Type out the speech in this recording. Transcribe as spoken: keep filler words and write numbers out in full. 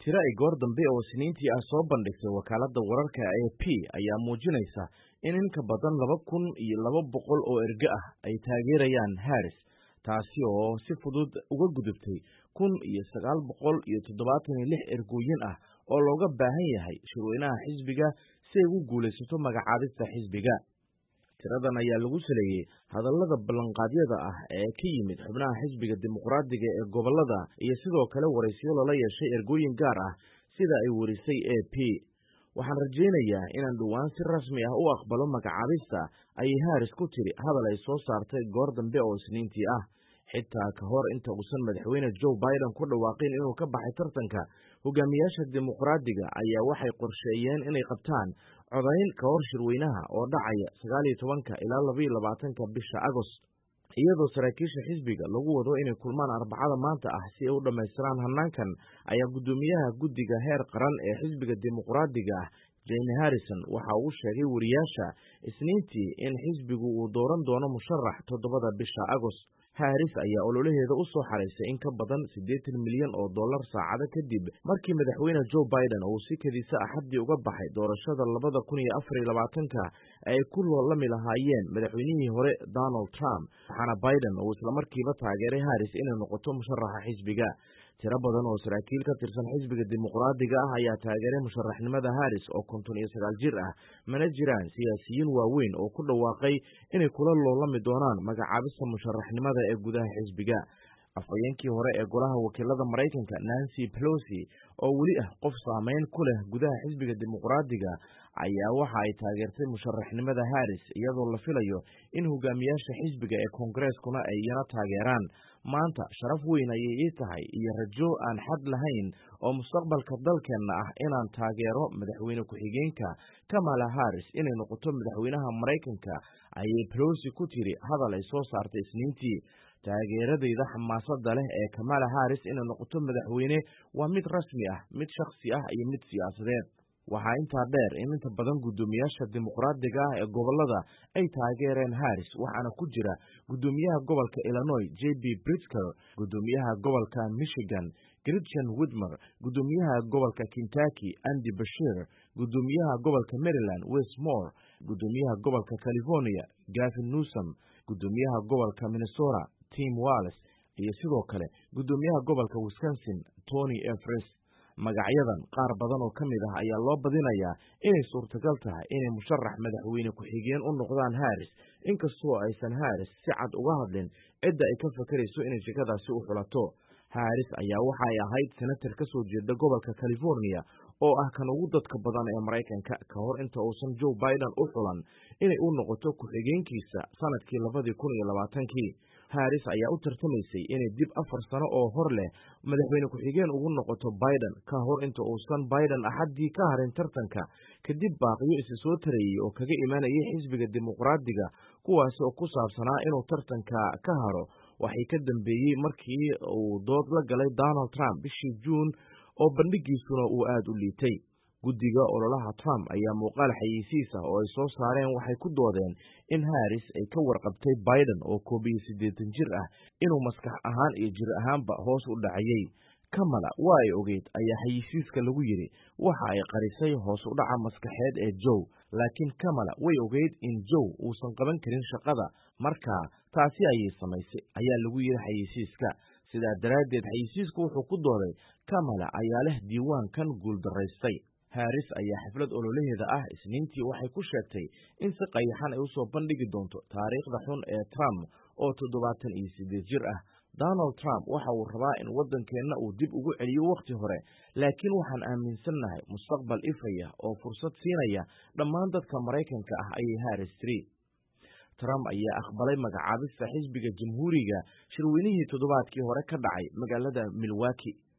Tiro ay goor dambe oo Isniintii ah soo bandhigtay wakaaladda wararka A P ayaa muujinaysa in in ka badan laba kun iyo laba boqol oo erge ah ay taageerayaan Harris, taasi oo si fudud uga gudubtay kun iyo sagaal boqol iyo toddobaatan iyo lix ergooyin ah oo looga baahan yahay shirweynaha xisbiga si ay ugu guulaysato magacaabista xisbiga. Tiradan ayaa lagu saleeyay hadallada ballanqaadyada ah ee ka yimid xubnaha xisbiga dimuqraadiga ee gobolada iyo sidoo kale waraysiyo lala yeeshay ergooyin gaar ah sida ay warisay A P. Waxaan rajaynayaa inaan dhowaan si rasmi ah u aqbalo magacaabista, ayay Harris ku tiri hadal ay soo saartay goor dambe oo Isniintii ah. Xitaa ka hor inta uusan madaxweyne Joe Biden ku dhawaaqin inuu ka baxay tartanka, hogaamiyaasha dimuqraadiga ayaa waxay qorsheeyeen inay qabtaan codayn ka hor shirweynaha oo dhacaya sagaal iyo tobanka ilaa laba iyo labaatanka bisha Agost, iyadoo saraakiisha xisbiga lagu wado inay kulmaan Arbacada maanta ah si ay u dhammaystiraan hanaankan. Ayaa guddoomiyaha guddiga heer qaran ee xisbiga dimuqraadiga ah Jamie Harrison waxa uu sheegay wariyaasha Isniintii in xisbigu uu dooran doono musharax toddobada bisha Agost. Harris ayaa ololaheeda u soo xaraysay in ka badan siddeetan milyan oo dollar saacado kadib markii madaxweyne Joe Biden uu si kedisa Axaddii uga baxay doorashada labada kun iyo afar iyo labaatanka ay ku loolami lahaayeen madaxweynihii hore Donald Trump, waxaana Biden uu isla markiiba taageeray Harris inay noqoto musharaxa xisbiga. Tiro badan oo saraakiil ka tirsan xisbiga dimuqraadiga ah ayaa taageeray musharaxnimada Harris oo konton iyo sagaal jir ah, mana jiraan siyaasiyiin waaweyn oo ku dhawaaqay inay kula loolami doonaan magacaabista musharaxnimada ee gudaha xisbiga. Afhayeenkii hore ee golaha wakiilada Maraykanka Nancy Pelosi, oo weli ah qof saameyn ku leh gudaha xisbiga dimuqraadiga, ayaa waxa ay taageertay musharaxnimada Harris, iyadoo la filayo in hogaamiyaasha xisbiga ee Koongareskuna ay iyana taageeraan. Maanta sharaf weyn ayay ii tahay iyo rajo aan xad lahayn oo mustaqbalka dalkeenna ah inaan taageero madaxweyne ku-xigeenka Kamala Harris inay noqoto madaxweynaha Maraykanka, ayay Pelosi ku tiri hadal ay soo saartay Isniintii. Taageeradayda xamaasadda leh ee Kamala Harris inay noqoto madaxweyne waa mid rasmi ah, mid shakhsi ah iyo mid siyaasadeed. Waxaa intaa dheer in inta badan guddoomiyaasha dimuqraadiga ah ee gobolada ay taageereen Harris, waxaana ku jira guddoomiyaha gobolka Illinois J B Pritzker, guddoomiyaha gobolka Michigan Gretchen Whitmer, guddoomiyaha gobolka Kentucky Andy Beshear, guddoomiyaha gobolka Maryland Wes Moore, guddoomiyaha gobolka California Gavin Newsom, guddoomiyaha gobolka Minnesota Tim Walz, iyo sidoo kale guddoomiyaha gobolka Wisconsin Tony Evers. Magacyadan qaar badan oo ka mid ah ayaa loo badinayaa inay suurtagal tahay inay musharax madaxweyne ku-xigeen u noqdaan Harris, inkastoo aysan Harris si cad uga hadlin cidda ay ka fakarayso inay shaqadaasi u xulato. Harris ayaa waxa ay ahayd senator ka soo jeeda gobolka California oo ah kan ugu dadka badan ee Maraykanka ka hor inta uusan Joe Biden u xulan inay u noqoto ku-xigeenkiisa sanadkii labadii kun iyo labaatankii. Harris ayaa u tartamaysay inay dib afar sano oo hor leh madaxweyne ku-xigeen ugu noqoto Biden ka hor inta uusan Biden Axaddii ka harin tartanka, kadib baaqiyo isi soo tarayey oo kaga imanayay xisbiga dimuqraadiga, kuwaasi oo ku saabsanaa inuu tartanka ka haro waxay ka dambeeyey markii uu dood la galay Donald Trump bishii Juun oo bandhigiisuna uu aad u liitay. Guddiga ololaha Trump ayaa muuqaal xayeysiis ah oo ay soo saareen waxay ku doodeen in Harris ay ka warqabtay Biden oo koob iyo siddeetan jir ah inuu maskax ahaan iyo jir ahaanba hoos u dhacayay. Kamala waa ay ogeyd, ayaa xayeysiiska lagu yidhi, waxa ay qarisay hoos u dhaca maskaxeed ee Joe, laakiin Kamala way ogeyd in Joe uusan qaban karin shaqada, markaa taasi ayay samaysay, ayaa lagu yidhi xayeysiiska. Sidaa daraaddeed xayeysiisku wuxuu ku dooday Kamala ayaa leh diiwaankan guuldaraystay. Harris ayaa xaflad ololaheeda ah Isniintii waxay ku sheegtay in si qayaxan ay u soo bandhigi doonto taariikhda xun ee Trump oo toddobaatan iyo siddeed jir ah. Donald Trump waxa uu rabaa in waddankeenna uu dib ugu celiyo wakhti hore, laakiin waxaan aaminsannahay mustaqbal ifaya oo fursad siinaya dhammaan dadka Maraykanka ah, ayay Harris tiri. Trump ayaa aqbalay magacaabista xisbiga Jamhuuriga shirweynihii toddobaadkii hore ka dhacay magaalada Milwaukee.